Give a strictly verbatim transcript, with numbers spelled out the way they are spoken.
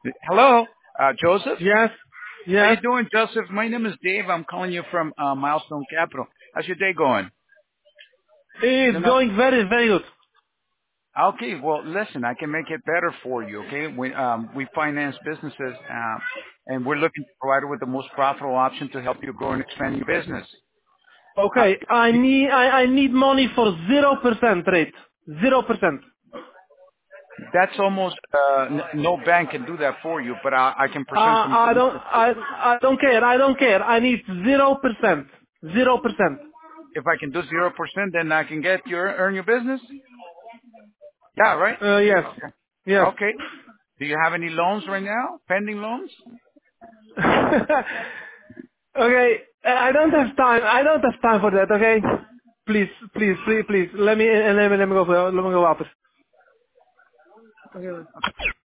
Hello, uh, Joseph. Yes. How you Yes. doing, Joseph? My name is Dave. I'm calling you from uh, Milestone Capital. How's your day going? No, It's no. going very, very good. Okay. Well, listen, I can make it better for you. Okay. We um, we finance businesses, uh, and we're looking to provide you with the most profitable option to help you grow and expand your business. Uh, Okay. I need, I, I need money for zero percent rate. Zero percent. that's almost uh, n- no bank can do that for you, but I, I can Uh, present some I good don't, numbers for you. I, I don't care. I don't care. I need zero percent. Zero percent. If I can do zero percent, then I can get your earn your business. Yeah. Right. Uh, yes. Okay. Yes. Okay. Do you have any loans right now? Pending loans? Okay. I don't have time. I don't have time for that. Okay. Please, please, please, please. Let me, let me, let me go, let me go after. Okay.